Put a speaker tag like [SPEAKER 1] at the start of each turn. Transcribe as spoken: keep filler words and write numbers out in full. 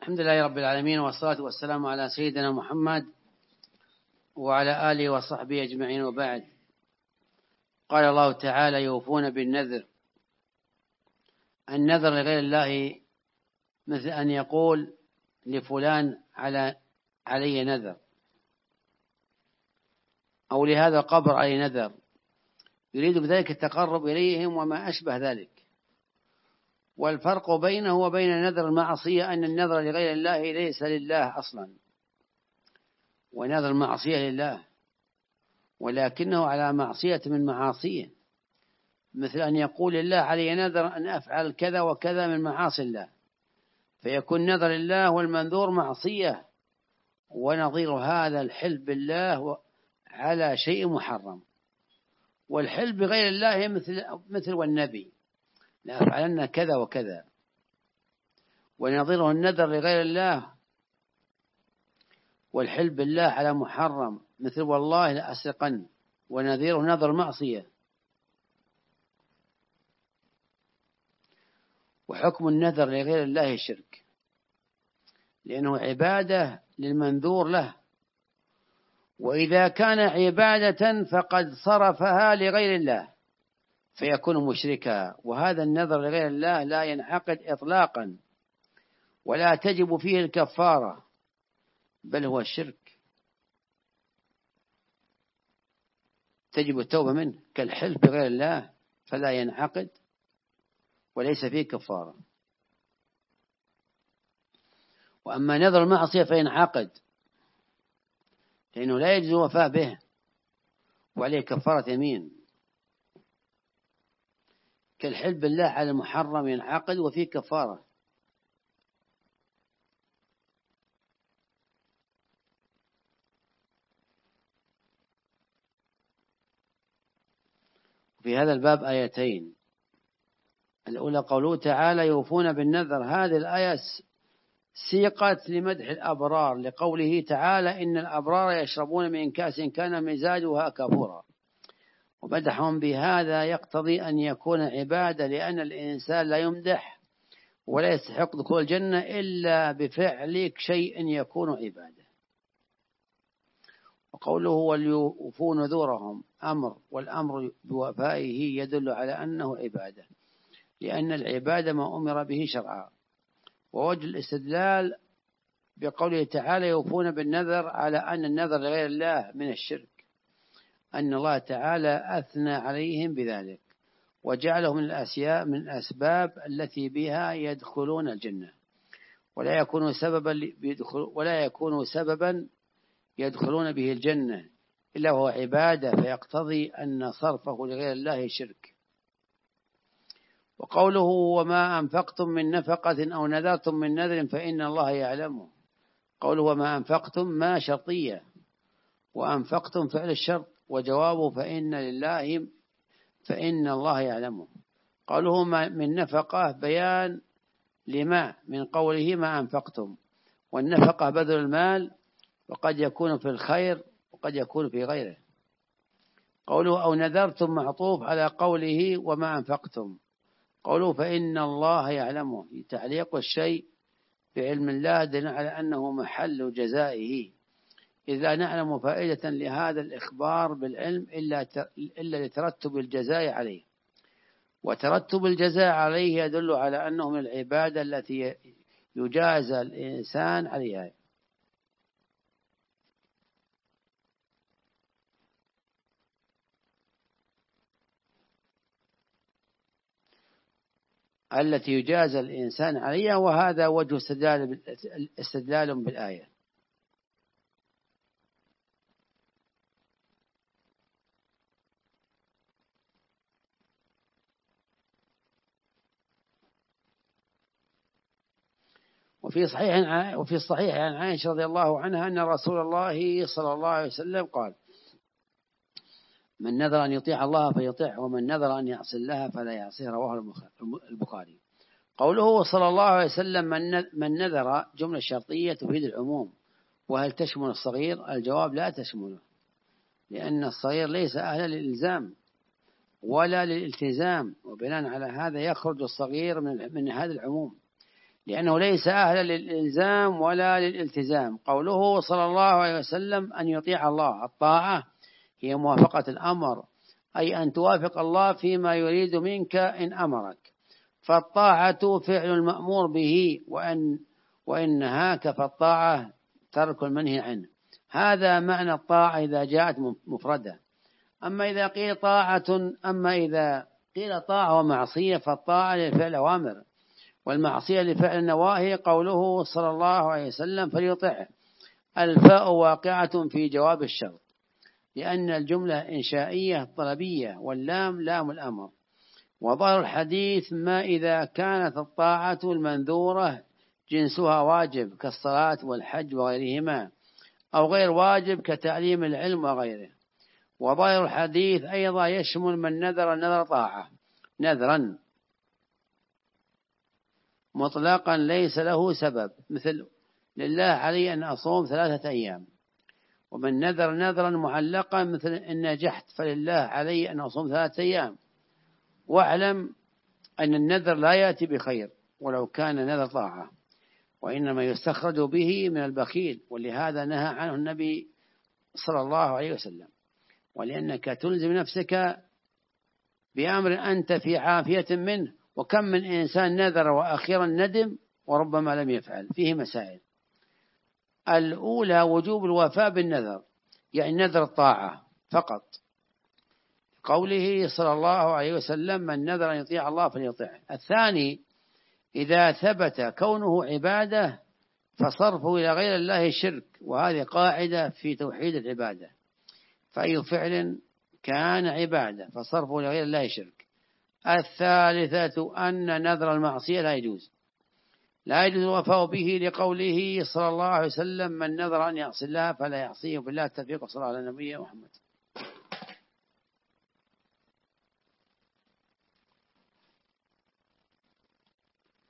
[SPEAKER 1] الحمد لله رب العالمين، والصلاة والسلام على سيدنا محمد وعلى آله وصحبه أجمعين، وبعد. قال الله تعالى: يوفون بالنذر. النذر لغير الله مثل أن يقول لفلان على علي نذر، أو لهذا القبر علي نذر، يريد بذلك التقرب إليهم وما أشبه ذلك. والفرق بينه وبين نذر المعصية أن النذر لغير الله ليس لله أصلا، ونذر المعصية لله، ولكنه على معصية من معاصيه، مثل أن يقول الله علي نذر أن أفعل كذا وكذا من معاصي الله، فيكون نذر الله والمنذور معصية. ونظير هذا الحلف بالله على شيء محرم، والحلف بغير الله مثل مثل والنبي لأفعلن كذا وكذا. ونظيره النذر لغير الله والحلف بالله على محرم مثل والله لأسرقن، ونذيره نذر معصية. وحكم النذر لغير الله شرك، لأنه عبادة للمنذور له، وإذا كان عبادة فقد صرفها لغير الله فيكون مشركا. وهذا النذر لغير الله لا ينعقد إطلاقا، ولا تجب فيه الكفارة، بل هو الشرك، تجب التوبة منه، كالحلف بغير الله فلا ينعقد وليس فيه كفارة. وأما نذر المعصية فينعقد، لأنه لا يجوز وفاء به وعليه كفارة يمين، كالحلف بالله على المحرم ينعقد وفيه كفارة. في هذا الباب آيتين. الأولى قوله تعالى: يوفون بالنذر. هذه الآية سيقت لمدح الأبرار، لقوله تعالى: إن الأبرار يشربون من كأس كان مزاجها كافورا. ومدحهم بهذا يقتضي أن يكون عبادة، لأن الإنسان لا يمدح ولا يستحق دخول الجنة إلا بفعل شيء يكون عبادة. وقوله وليوفوا نذورهم أمر، والأمر بوفائه يدل على أنه عبادة، لأن العبادة ما أمر به شرعا. ووجه الاستدلال بقوله تعالى: يوفون بالنذر على أن النذر لغير الله من الشرك، أن الله تعالى أثنى عليهم بذلك وجعلهم من الأشياء من الأسباب التي بها يدخلون الجنة، ولا يكون سببا ولا يكون سببا يدخلون به الجنة إلا هو عبادة، فيقتضي أن صرفه لغير الله شرك. وقوله: وما أنفقتم من نفقة أو نذرتم من نذر فإن الله يعلمه. قوله وما أنفقتم ما شرطية، وأنفقتم فعل الشرط، وجوابه فإن لله فإن الله يعلمه. قوله من نفقة بيان لما من قوله ما أنفقتم، والنفقة بذل المال، وقد يكون في الخير وقد يكون في غيره. قوله أو نذرتم معطوف على قوله وما أنفقتم. قوله فإن الله يعلمه، تعليق الشيء بعلم الله دل على أنه محل جزائه، إذ لا نعلم فائدة لهذا الإخبار بالعلم إلا إلا لترتب الجزاء عليه، وترتب الجزاء عليه يدل على أنه من العبادة التي يجازى الإنسان عليها. التي يجازى الإنسان عليها، وهذا وجه استدلال بالآية. وفي صحيح وفي الصحيح عن عائشة رضي الله عنها أن رسول الله صلى الله عليه وسلم قال: من نذر أن يطيع الله فيطيعه، ومن نذر أن يعصي الله فلا يعصيه. رواه البخاري. قوله صلى الله عليه وسلم من نذر جملة شرطية تفيد العموم. وهل تشمل الصغير؟ الجواب لا تشمله، لأن الصغير ليس أهلا للإلزام ولا للالتزام، وبناء على هذا يخرج الصغير من, من هذا العموم، لأنه ليس أهلا للإلزام ولا للالتزام. قوله صلى الله عليه وسلم أن يطيع الله، الطاعة هي موافقة الأمر، أي أن توافق الله فيما يريد منك إن أمرك، فالطاعة فعل المأمور به، وإن, وإن نهاك فالطاعة ترك المنهي عنه. هذا معنى الطاعة إذا جاءت مفردة. أما إذا قيل طاعة أما إذا قيل طاعة ومعصية فالطاعة لفعل أوامر والمعصية لفعل النواهي. قوله صلى الله عليه وسلم فليطعه، الفاء واقعة في جواب الشرط، لأن الجملة إنشائية طلبية واللام لام الأمر. وظاهر الحديث ما إذا كانت الطاعة المنذورة جنسها واجب كالصلاة والحج وغيرهما، أو غير واجب كتعليم العلم وغيره. وظاهر الحديث أيضا يشمل من نذر نذر طاعة نذرا مطلقا ليس له سبب، مثل لله علي أن أصوم ثلاثة أيام، ومن نذر نذرا معلقا مثل إن نجحت فلله علي أن أصوم ثلاثة أيام. واعلم أن النذر لا يأتي بخير ولو كان نذر طاعة، وإنما يستخرج به من البخيل، ولهذا نهى عنه النبي صلى الله عليه وسلم. ولأنك تلزم نفسك بأمر أنت في عافية منه، وكم من إنسان نذر وأخيرا ندم وربما لم يفعل. فيه مسائل. الأولى وجوب الوفاء بالنذر، يعني نذر الطاعة فقط، قوله صلى الله عليه وسلم من نذر أن يطيع الله فليطيعه. الثاني إذا ثبت كونه عبادة فصرفه إلى غير الله شرك، وهذه قاعدة في توحيد العبادة، فأي فعل كان عبادة فصرفه إلى غير الله شرك. الثالثة أن نذر المعصية لا يجوز لا يجوز الوفاء به، لقوله صلى الله عليه وسلم من نذر أن يعصي الله فلا يعصيه بالله. التوفيق. صلى الله على نبينا محمد.